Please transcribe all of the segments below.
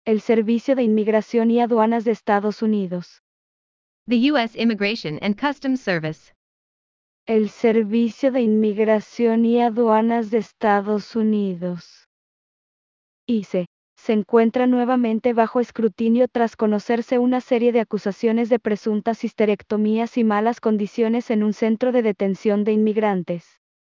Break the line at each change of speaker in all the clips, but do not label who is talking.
El Servicio de Inmigración y Aduanas de Estados Unidos.
The U.S. Immigration and Customs Service.
El Servicio de Inmigración y Aduanas de Estados Unidos. ICE. Se encuentra nuevamente bajo escrutinio tras conocerse una serie de acusaciones de presuntas histerectomías y malas condiciones en un centro de detención de inmigrantes.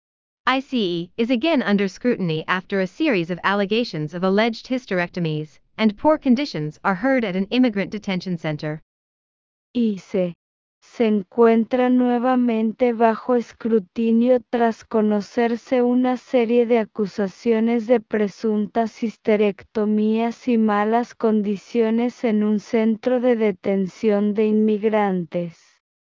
ICE is again under scrutiny after a series of allegations of alleged hysterectomies and poor conditions are heard at an immigrant detention center.
ICE. Se encuentra nuevamente bajo escrutinio tras conocerse una serie de acusaciones de presuntas histerectomías y malas condiciones en un centro de detención de inmigrantes.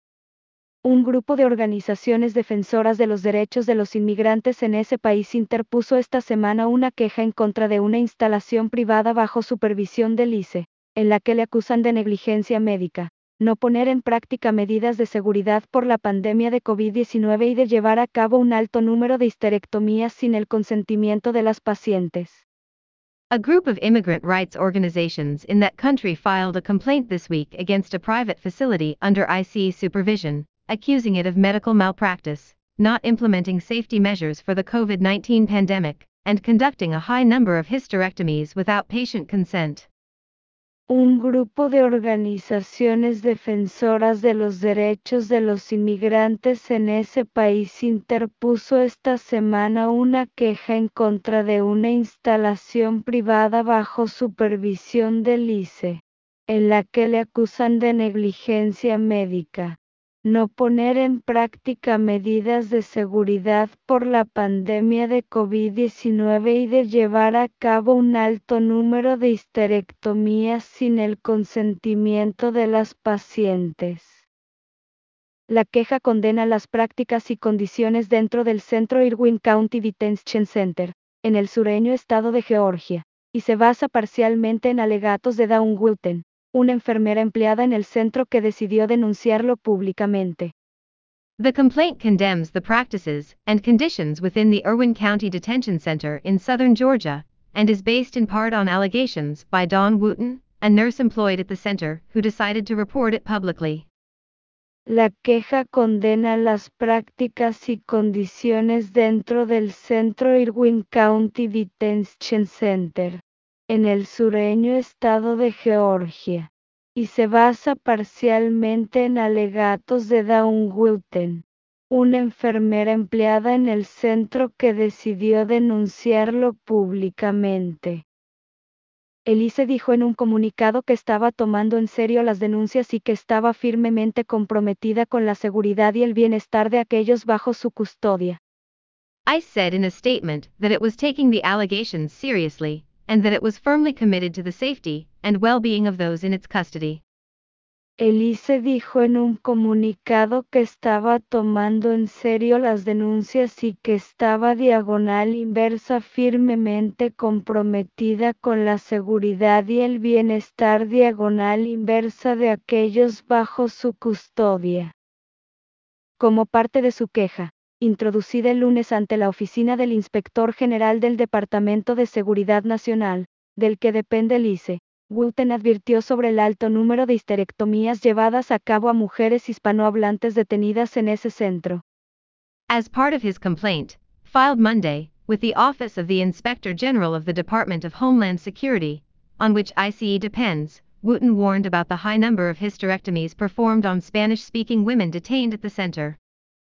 Un grupo de organizaciones defensoras de los derechos de los inmigrantes en ese país interpuso esta semana una queja en contra de una instalación privada bajo supervisión del ICE, en la que le acusan de negligencia médica, no poner en práctica medidas de seguridad por la pandemia de COVID-19 y de llevar a cabo un alto número de histerectomías sin el consentimiento de las pacientes.
A group of immigrant rights organizations in that country filed a complaint this week against a private facility under ICE supervision, accusing it of medical malpractice, not implementing safety measures for the COVID-19 pandemic, and conducting a high number of hysterectomies without patient consent.
Un grupo de organizaciones defensoras de los derechos de los inmigrantes en ese país interpuso esta semana una queja en contra de una instalación privada bajo supervisión del ICE, en la que le acusan de negligencia médica, no poner en práctica medidas de seguridad por la pandemia de COVID-19 y de llevar a cabo un alto número de histerectomías sin el consentimiento de las pacientes. La queja condena las prácticas y condiciones dentro del centro Irwin County Detention Center, en el sureño estado de Georgia, y se basa parcialmente en alegatos de Dawn Wilton, una enfermera empleada en el centro que decidió denunciarlo públicamente.
The complaint condemns the practices and conditions within the Irwin County Detention Center in southern Georgia, and is based in part on allegations by Dawn Wooten, a nurse employed at the center, who decided to report it publicly.
La queja condena las prácticas y condiciones dentro del centro Irwin County Detention Center, en el sureño estado de Georgia, y se basa parcialmente en alegatos de Dawn Wilton, una enfermera empleada en el centro que decidió denunciarlo públicamente. El ICE dijo en un comunicado que estaba tomando en serio las denuncias y que estaba firmemente comprometida con la seguridad y el bienestar de aquellos bajo su custodia.
ICE said in a statement that it was taking the allegations seriously, and that it was firmly committed to the safety and well-being of those in its custody.
El ICE dijo en un comunicado que estaba tomando en serio las denuncias y que estaba diagonal inversa firmemente comprometida con la seguridad y el bienestar diagonal inversa de aquellos bajo su custodia. Como parte de su queja, introducida el lunes ante la oficina del Inspector General del Departamento de Seguridad Nacional, del que depende el ICE, Wilton advirtió sobre el alto número de histerectomías llevadas a cabo a mujeres hispanohablantes detenidas en ese centro.
As part of his complaint, filed Monday, with the Office of the Inspector General of the Department of Homeland Security, on which ICE depends, Wooten warned about the high number of hysterectomies performed on Spanish-speaking women detained at the center.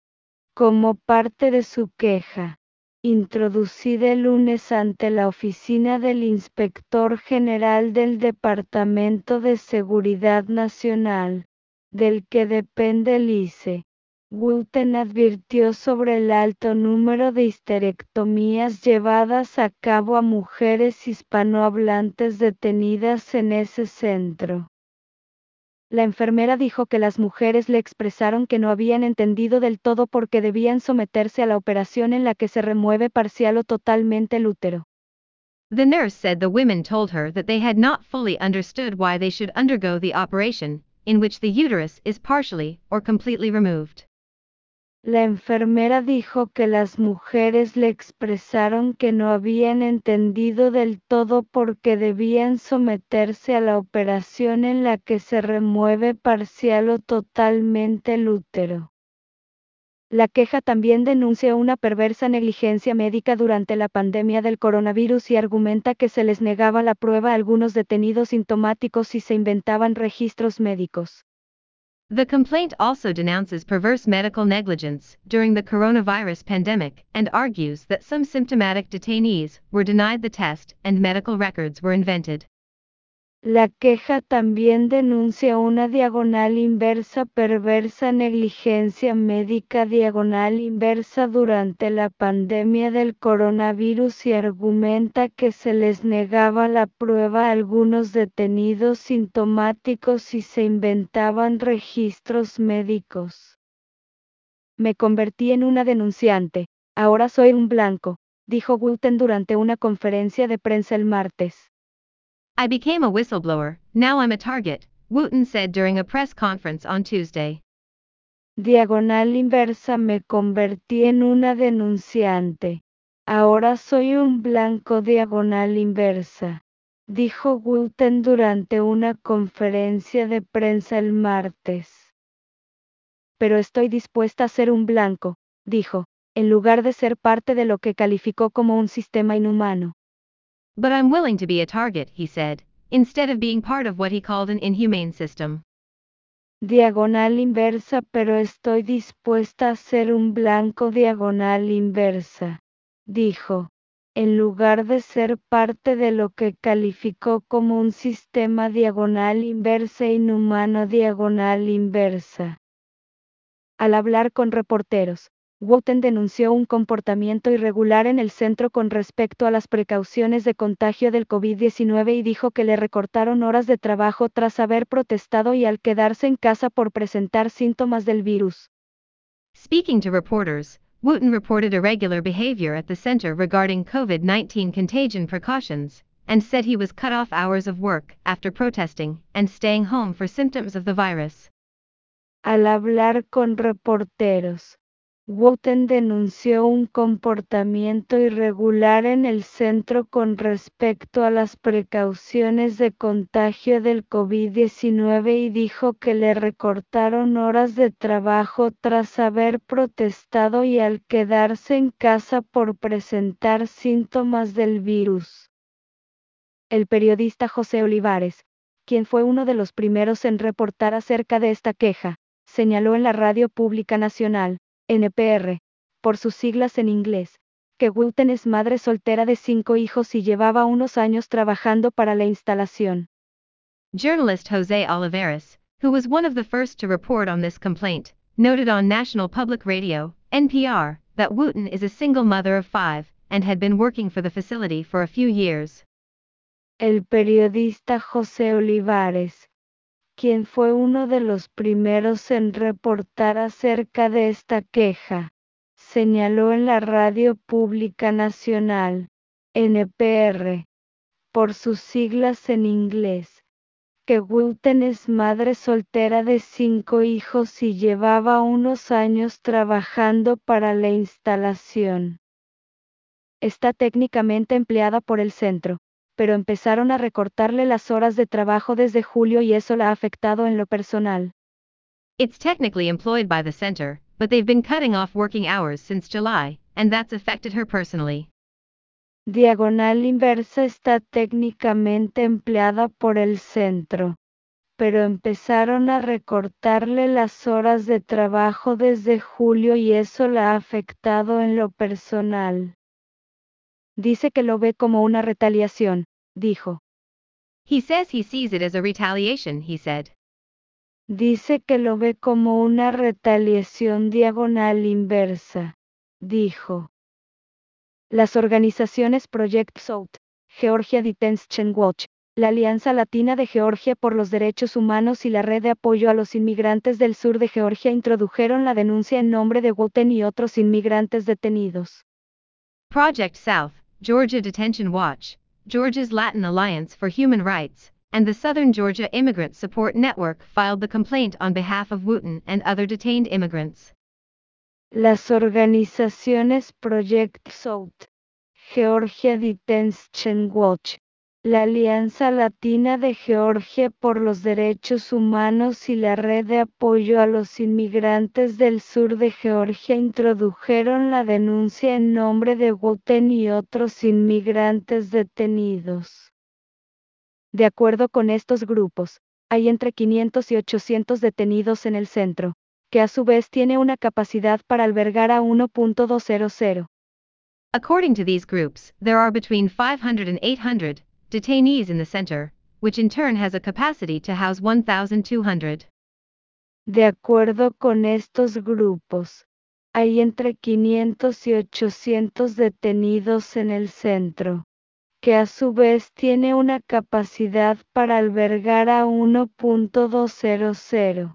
Como parte de su queja, introducida el lunes ante la oficina del Inspector General del Departamento de Seguridad Nacional, del que depende el ICE, Wilton advirtió sobre el alto número de histerectomías llevadas a cabo a mujeres hispanohablantes detenidas en ese centro. La enfermera dijo que las mujeres le expresaron que no habían entendido del todo por qué debían someterse a la operación en la que se remueve parcial o totalmente el útero.
The nurse said the women told her that they had not fully understood why they should undergo the operation, in which the uterus is partially or completely removed.
La enfermera dijo que las mujeres le expresaron que no habían entendido del todo por qué debían someterse a la operación en la que se remueve parcial o totalmente el útero. La queja también denuncia una perversa negligencia médica durante la pandemia del coronavirus y argumenta que se les negaba la prueba a algunos detenidos sintomáticos y se inventaban registros médicos.
The complaint also denounces perverse medical negligence during the coronavirus pandemic and argues that some symptomatic detainees were denied the test and medical records were invented.
La queja también denuncia una diagonal inversa perversa negligencia médica diagonal inversa durante la pandemia del coronavirus y argumenta que se les negaba la prueba a algunos detenidos sintomáticos y se inventaban registros médicos. Me convertí en una denunciante, ahora soy un blanco, dijo Wooten durante una conferencia de prensa el martes.
I became a whistleblower, now I'm a target, Wooten said during a press conference on Tuesday.
Diagonal inversa me convertí en una denunciante. Ahora soy un blanco diagonal inversa, dijo Wooten durante una conferencia de prensa el martes. Pero estoy dispuesta a ser un blanco, dijo, en lugar de ser parte de lo que calificó como un sistema inhumano.
But I'm willing to be a target, he said, instead of being part of what he called an inhumane system.
Diagonal inversa, pero estoy dispuesta a ser un blanco diagonal inversa, dijo, en lugar de ser parte de lo que calificó como un sistema diagonal inversa e inhumano diagonal inversa. Al hablar con reporteros, Wooten denunció un comportamiento irregular en el centro con respecto a las precauciones de contagio del COVID-19 y dijo que le recortaron horas de trabajo tras haber protestado y al quedarse en casa por presentar síntomas del virus.
Speaking to reporters, Wooten reported irregular behavior at the center regarding COVID-19 contagion precautions, and said he was cut off hours of work after protesting and staying home for symptoms of the virus.
Al hablar con reporteros, Wooten denunció un comportamiento irregular en el centro con respecto a las precauciones de contagio del COVID-19 y dijo que le recortaron horas de trabajo tras haber protestado y al quedarse en casa por presentar síntomas del virus. El periodista José Olivares, quien fue uno de los primeros en reportar acerca de esta queja, señaló en la Radio Pública Nacional, NPR, por sus siglas en inglés, que Wooten es madre soltera de 5 hijos y llevaba unos años trabajando para la instalación.
Journalist José Olivares, who was one of the first to report on this complaint, noted on National Public Radio, NPR, that Wooten is a single mother of 5, and had been working for the facility for a few years.
El periodista José Olivares, quien fue uno de los primeros en reportar acerca de esta queja, señaló en la Radio Pública Nacional, NPR, por sus siglas en inglés, que Wooten es madre soltera de 5 hijos y llevaba unos años trabajando para la instalación. Está técnicamente empleada por el centro, pero empezaron a recortarle las horas de trabajo desde julio y eso la ha afectado en lo personal.
It's technically employed by the center, but they've been cutting off working hours since July, and that's affected her personally.
Diagonal inversa está técnicamente empleada por el centro, pero empezaron a recortarle las horas de trabajo desde julio y eso la ha afectado en lo personal. Dice que lo ve como una retaliación, dijo.
He says he sees it as a retaliation, he said.
Dice que lo ve como una retaliación diagonal inversa, dijo. Las organizaciones Project South, Georgia Detention Watch, la Alianza Latina de Georgia por los Derechos Humanos y la Red de Apoyo a los Inmigrantes del Sur de Georgia introdujeron la denuncia en nombre de Wooten y otros inmigrantes detenidos.
Project South, Georgia Detention Watch, Georgia's Latin Alliance for Human Rights, and the Southern Georgia Immigrant Support Network filed the complaint on behalf of Wooten and other detained immigrants.
Las organizaciones Project South, Georgia Detention Watch, la Alianza Latina de Georgia por los Derechos Humanos y la Red de Apoyo a los Inmigrantes del Sur de Georgia introdujeron la denuncia en nombre de Wotten y otros inmigrantes detenidos. De acuerdo con estos grupos, hay entre 500 y 800 detenidos en el centro, que a su vez tiene una capacidad para albergar a 1.200.
According to these groups, there are between 500 and 800 detainees in the center, which in turn has a capacity to house 1,200.
De acuerdo con estos grupos, hay entre 500 y 800 detenidos en el centro, que a su vez tiene una capacidad para albergar a 1.200.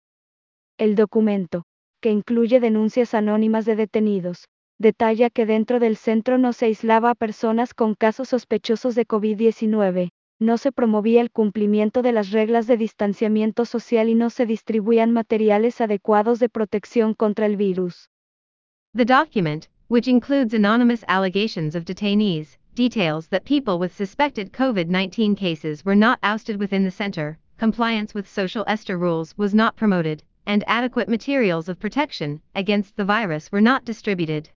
El documento, que incluye denuncias anónimas de detenidos, detalla que dentro del centro no se aislaba a personas con casos sospechosos de COVID-19, no se promovía el cumplimiento de las reglas de distanciamiento social y no se distribuían materiales adecuados de protección contra el virus.
The document, which includes anonymous allegations of detainees, details that people with suspected COVID-19 cases were not ousted within the center, compliance with social ESTER rules was not promoted, and adequate materials of protection against the virus were not distributed.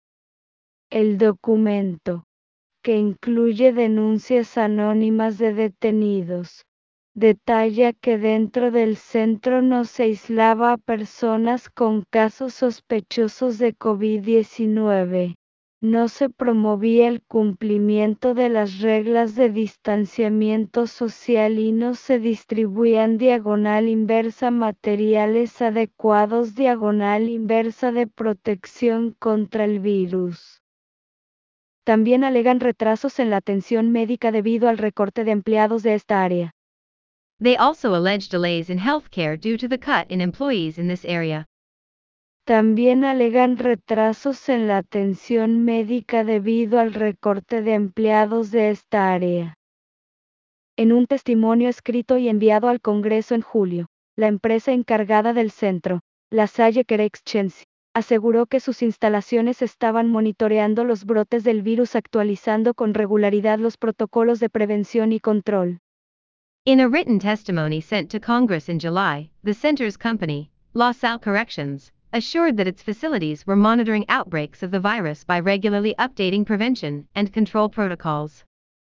El documento, que incluye denuncias anónimas de detenidos, detalla que dentro del centro no se aislaba a personas con casos sospechosos de COVID-19, no se promovía el cumplimiento de las reglas de distanciamiento social y no se distribuían diagonal inversa materiales adecuados diagonal inversa de protección contra el virus. También alegan retrasos en la atención médica debido al recorte de empleados de esta área.
They also allege delays in healthcare due to the cut in employees in this area.
También alegan retrasos en la atención médica debido al recorte de empleados de esta área. En un testimonio escrito y enviado al Congreso en julio, la empresa encargada del centro, la Salle Care Exchange, aseguró que sus instalaciones estaban monitoreando los brotes del virus actualizando con regularidad los protocolos de prevención y control.
In a written testimony sent to Congress in July, the center's company, La Salle Corrections, assured that its facilities were monitoring outbreaks of the virus by regularly updating prevention and control protocols.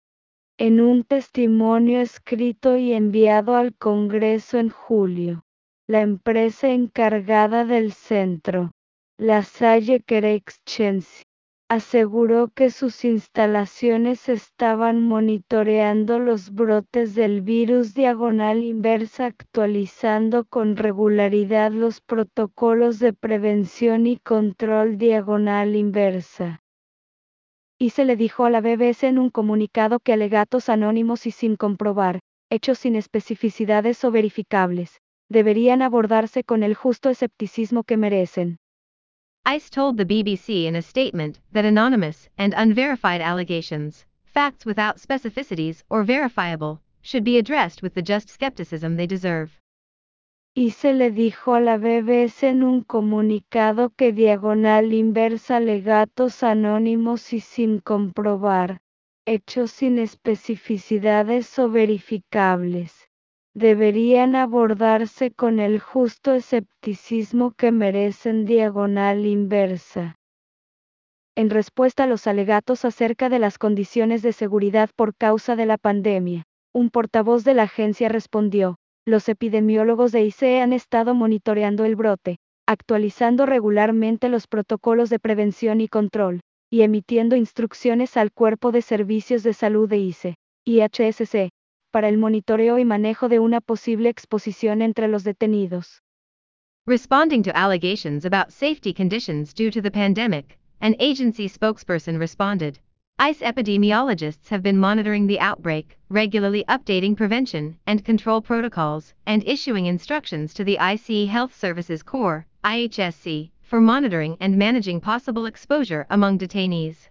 En un testimonio escrito y enviado al Congreso en julio, la empresa encargada del centro, la Salle Care Exchange, aseguró que sus instalaciones estaban monitoreando los brotes del virus diagonal inversa actualizando con regularidad los protocolos de prevención y control diagonal inversa. Y se le dijo a la BBC en un comunicado que alegatos anónimos y sin comprobar, hechos sin especificidades o verificables, deberían abordarse con el justo escepticismo que merecen.
ICE told the BBC in a statement that anonymous and unverified allegations, facts without specificities or verifiable, should be addressed with the just skepticism they deserve.
Y se le dijo a la BBC en un comunicado que diagonal inversa alegatos anónimos y sin comprobar, hechos sin especificidades o verificables, deberían abordarse con el justo escepticismo que merecen diagonal inversa. En respuesta a los alegatos acerca de las condiciones de seguridad por causa de la pandemia, un portavoz de la agencia respondió: los epidemiólogos de ICE han estado monitoreando el brote, actualizando regularmente los protocolos de prevención y control, y emitiendo instrucciones al Cuerpo de Servicios de Salud de ICE, IHSC, para el monitoreo y manejo de una posible exposición entre los detenidos.
Responding to allegations about safety conditions due to the pandemic, an agency spokesperson responded, ICE epidemiologists have been monitoring the outbreak, regularly updating prevention and control protocols, and issuing instructions to the ICE Health Services Corps, IHSC, for monitoring and managing possible exposure among detainees.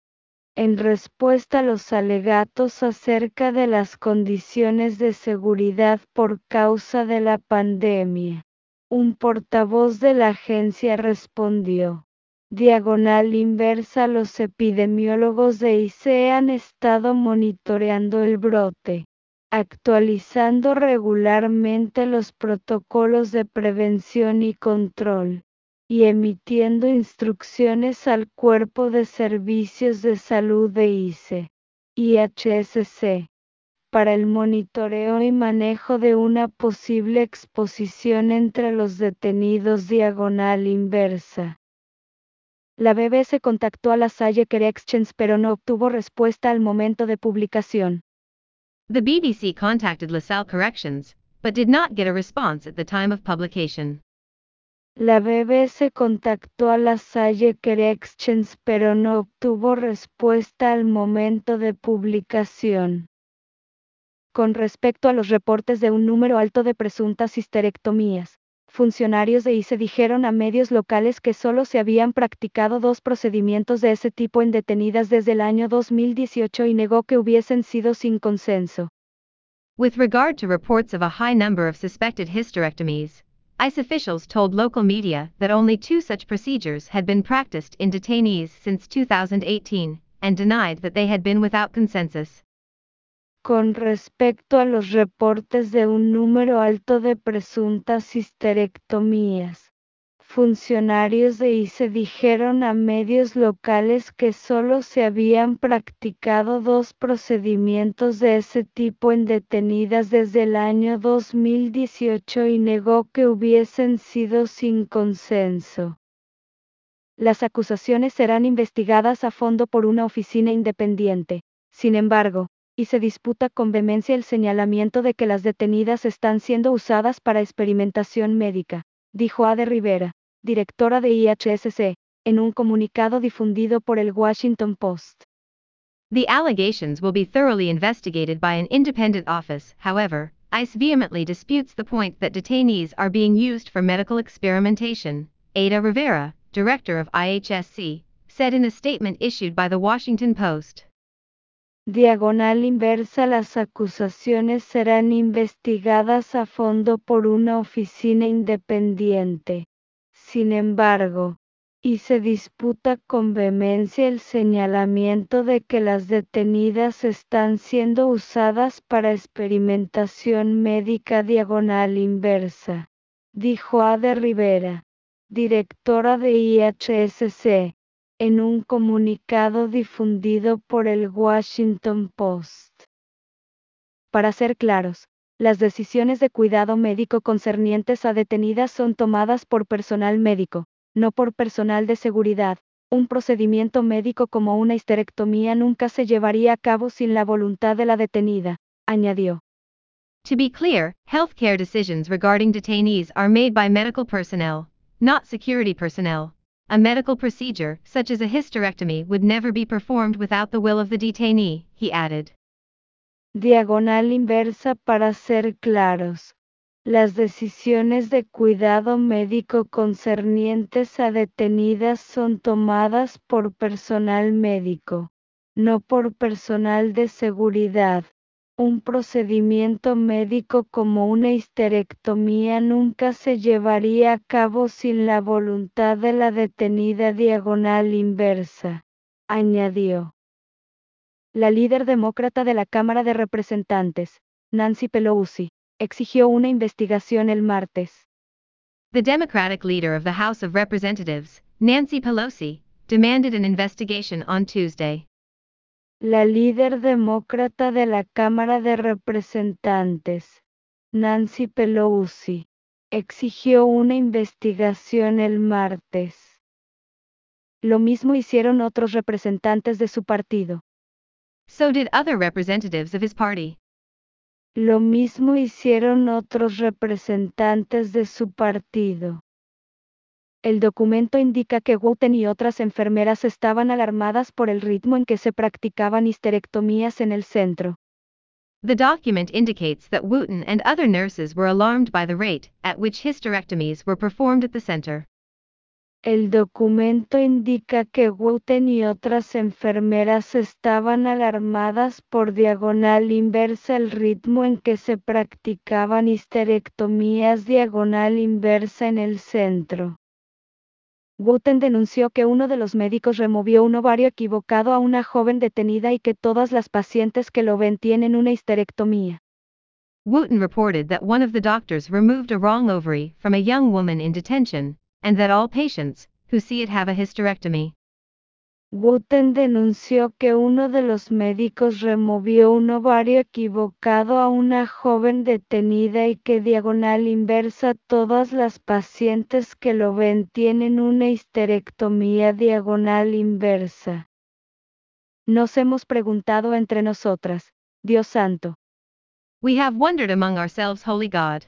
En respuesta a los alegatos acerca de las condiciones de seguridad por causa de la pandemia, un portavoz de la agencia respondió: Diagonal inversa. Los epidemiólogos de ICE han estado monitoreando el brote, actualizando regularmente los protocolos de prevención y control, y emitiendo instrucciones al Cuerpo de Servicios de Salud de ICE, IHSC, para el monitoreo y manejo de una posible exposición entre los detenidos. Diagonal inversa. La BBC contactó a la Salle Corrections pero no obtuvo respuesta al momento de publicación.
The BBC contacted LaSalle Corrections, but did not get a response at the time of publication.
La BBC contactó a la Salle Corrections pero no obtuvo respuesta al momento de publicación. Con respecto a los reportes de un número alto de presuntas histerectomías, funcionarios de ICE dijeron a medios locales que solo se habían practicado 2 procedimientos de ese tipo en detenidas desde el año 2018 y negó que hubiesen sido sin consenso.
With regard to reports of a high number of suspected hysterectomies, ICE officials told local media that only 2 such procedures had been practiced in detainees since 2018, and denied that they had been without consensus.
Con respecto a los reportes de un número alto de presuntas histerectomías, funcionarios de ICE dijeron a medios locales que solo se habían practicado 2 procedimientos de ese tipo en detenidas desde el año 2018 y negó que hubiesen sido sin consenso. Las acusaciones serán investigadas a fondo por una oficina independiente. Sin embargo, y se disputa con vehemencia el señalamiento de que las detenidas están siendo usadas para experimentación médica, dijo Ade Rivera, directora de IHSC, en un comunicado difundido por el Washington Post.
The allegations will be thoroughly investigated by an independent office. However, ICE vehemently disputes the point that detainees are being used for medical experimentation, Ada Rivera, director of IHSC, said in a statement issued by the Washington Post.
Diagonal inversa. Las acusaciones serán investigadas a fondo por una oficina independiente. Sin embargo, y se disputa con vehemencia el señalamiento de que las detenidas están siendo usadas para experimentación médica. Diagonal inversa, dijo Ade Rivera, directora de IHSC, en un comunicado difundido por el Washington Post. Para ser claros, las decisiones de cuidado médico concernientes a detenidas son tomadas por personal médico, no por personal de seguridad. Un procedimiento médico como una histerectomía nunca se llevaría a cabo sin la voluntad de la detenida, añadió.
To be clear, healthcare decisions regarding detainees are made by medical personnel, not security personnel. A medical procedure, such as a hysterectomy, would never be performed without the will of the detainee, he added.
Diagonal inversa. Para ser claros, las decisiones de cuidado médico concernientes a detenidas son tomadas por personal médico, no por personal de seguridad. Un procedimiento médico como una histerectomía nunca se llevaría a cabo sin la voluntad de la detenida. Diagonal inversa, añadió. La líder demócrata de la Cámara de Representantes, Nancy Pelosi, exigió una investigación el martes.
The Democratic leader of the House of Representatives, Nancy Pelosi, demanded an investigation on Tuesday.
La líder demócrata de la Cámara de Representantes, Nancy Pelosi, exigió una investigación el martes. Lo mismo hicieron otros representantes de su partido.
So did other representatives of his party.
Lo mismo hicieron otros representantes de su partido. El documento indica que Wooten y otras enfermeras estaban alarmadas por el ritmo en que se practicaban histerectomías en el centro.
The document indicates that Wooten and other nurses were alarmed by the rate at which hysterectomies were performed at the center.
El documento indica que Wooten y otras enfermeras estaban alarmadas por diagonal inversa el ritmo en que se practicaban histerectomías. Diagonal inversa en el centro. Wooten denunció que uno de los médicos removió un ovario equivocado a una joven detenida y que todas las pacientes que lo ven tienen una histerectomía.
Wooten reported that one of the doctors removed a wrong ovary from a young woman in detention, and that all patients who see it have a hysterectomy.
Wooten denunció que uno de los médicos removió un ovario equivocado a una joven detenida y que diagonal inversa todas las pacientes que lo ven tienen una histerectomía diagonal inversa. Nos hemos preguntado entre nosotras, Dios santo.
We have wondered among ourselves, Holy God.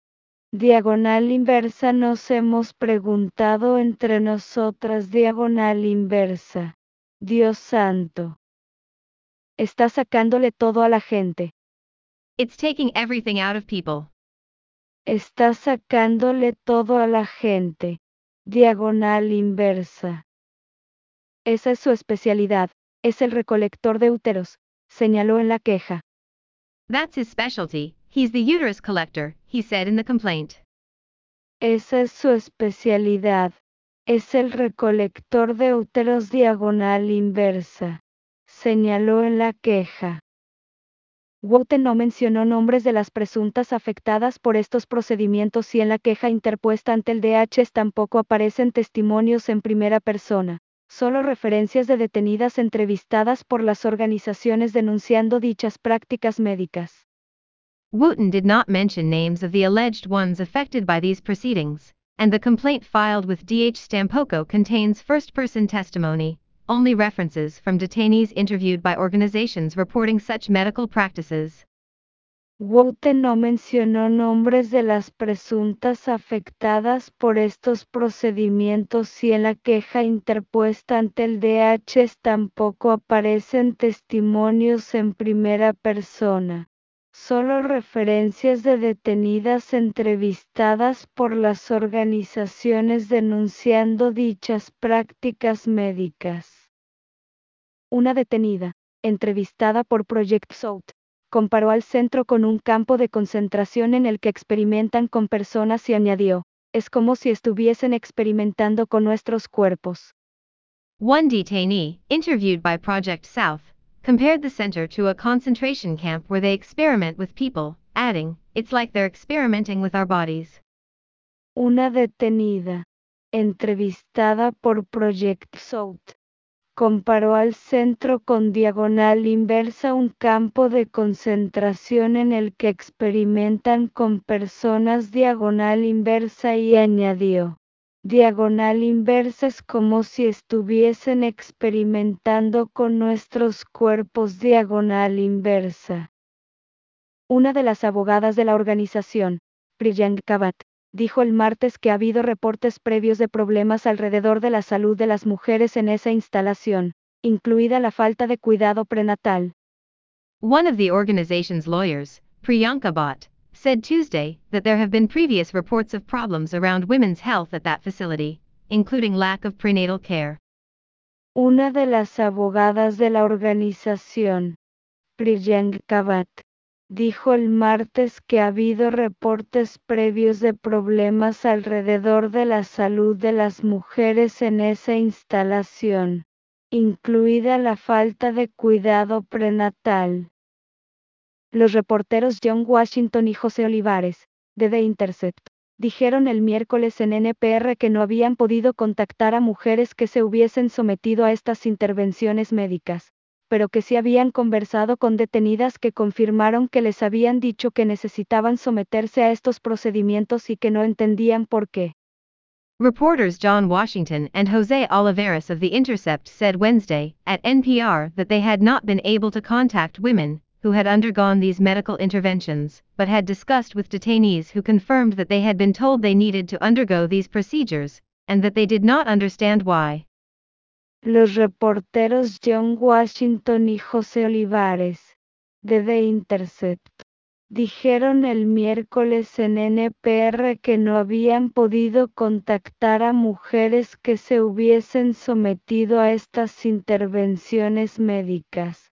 Diagonal inversa nos hemos preguntado entre nosotras diagonal inversa. Dios santo. Está sacándole todo a la gente.
It's taking everything out of people.
Está sacándole todo a la gente. Diagonal inversa. Esa es su especialidad. Es el recolector de úteros, señaló en la queja.
That's his specialty. He's the uterus collector, he said in the complaint.
Esa es su especialidad. Es el recolector de úteros diagonal inversa, señaló en la queja. Wooten no mencionó nombres de las presuntas afectadas por estos procedimientos y en la queja interpuesta ante el DHS tampoco aparecen testimonios en primera persona, solo referencias de detenidas entrevistadas por las organizaciones denunciando dichas prácticas médicas.
Wooten did not mention names of the alleged ones affected by these proceedings, and the complaint filed with DH Tampoco contains first-person testimony, only references from detainees interviewed by organizations reporting such medical practices.
Wooten no mencionó nombres de las presuntas afectadas por estos procedimientos y en la queja interpuesta ante el DHS tampoco aparecen testimonios en primera persona. Solo referencias de detenidas entrevistadas por las organizaciones denunciando dichas prácticas médicas. Una detenida, entrevistada por Project South, comparó al centro con un campo de concentración en el que experimentan con personas y añadió, es como si estuviesen experimentando con nuestros cuerpos.
One detainee, interviewed by Project South, compared the center to a concentration camp where they experiment with people, adding, it's like they're experimenting with our bodies.
Una detenida, entrevistada por Project South, comparó al centro con diagonal inversa un campo de concentración en el que experimentan con personas diagonal inversa y añadió, diagonal inversa es como si estuviesen experimentando con nuestros cuerpos diagonal inversa. Una de las abogadas de la organización, Priyanka Kabat, dijo el martes que ha habido reportes previos de problemas alrededor de la salud de las mujeres en esa instalación, incluida la falta de cuidado prenatal.
One of the organization's lawyers, Priyanka Bhatt, said Tuesday that there have been previous reports of problems around women's health at that facility, including lack of prenatal care.
Una de las abogadas de la organización, Priyanka Kabat, dijo el martes que ha habido reportes previos de problemas alrededor de la salud de las mujeres en esa instalación, incluida la falta de cuidado prenatal. Los reporteros John Washington y José Olivares, de The Intercept, dijeron el miércoles en NPR que no habían podido contactar a mujeres que se hubiesen sometido a estas intervenciones médicas, pero que sí habían conversado con detenidas que confirmaron que les habían dicho que necesitaban someterse a estos procedimientos y que no entendían por qué.
Reporters John Washington and Jose Olivares of The Intercept said Wednesday at NPR that they had not been able to contact women who had undergone these medical interventions, but had discussed with detainees who confirmed that they had been told they needed to undergo these procedures, and that they did not understand why.
Los reporteros John Washington y José Olivares, de The Intercept, dijeron el miércoles en NPR que no habían podido contactar a mujeres que se hubiesen sometido a estas intervenciones médicas,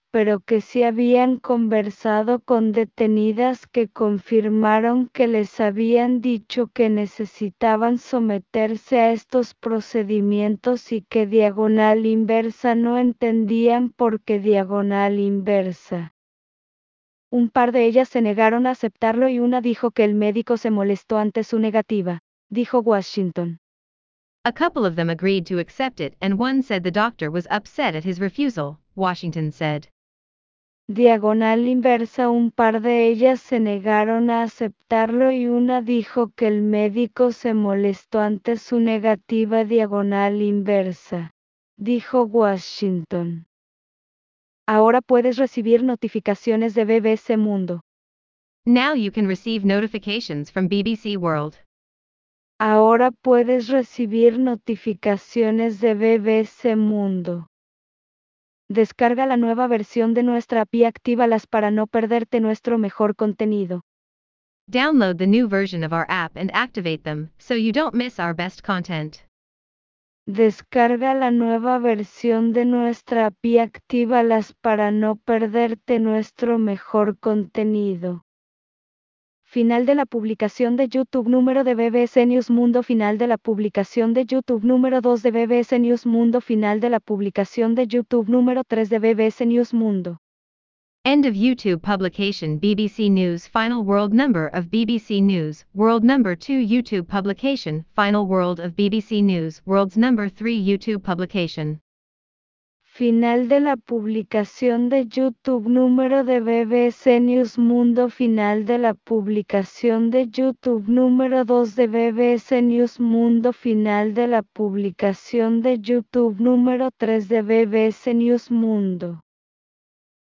pero que sí habían conversado con detenidas que confirmaron que les habían dicho que necesitaban someterse a estos procedimientos y que diagonal inversa no entendían por qué diagonal inversa. Un par de ellas se negaron a aceptarlo y una dijo que el médico se molestó ante su negativa, dijo Washington.
A couple of them agreed to accept it and one said the doctor was upset at his refusal, Washington said.
Diagonal inversa. Un par de ellas se negaron a aceptarlo y una dijo que el médico se molestó ante su negativa. Diagonal inversa, dijo Washington. Ahora puedes recibir notificaciones de BBC Mundo.
Now you can receive notifications from BBC World.
Ahora puedes recibir notificaciones de BBC Mundo. Descarga la nueva versión de nuestra app y actívalas para no perderte nuestro mejor contenido.
Download the new version of our app and activate them, so you don't miss our best content.
Descarga la nueva versión de nuestra app y actívalas para no perderte nuestro mejor contenido. Final de la publicación de YouTube número de BBC News Mundo. Final de la publicación de YouTube número 2 de BBC News Mundo. Final de la publicación de YouTube número 3 de BBC News Mundo.
End of YouTube publication. BBC News Final World Number of BBC News World Number 2 YouTube publication Final World of BBC News World's Number 3 YouTube publication.
Final de la publicación de YouTube número de BBC News Mundo. Final de la publicación de YouTube número 2 de BBC News Mundo. Final de la publicación de YouTube número 3 de BBC News Mundo.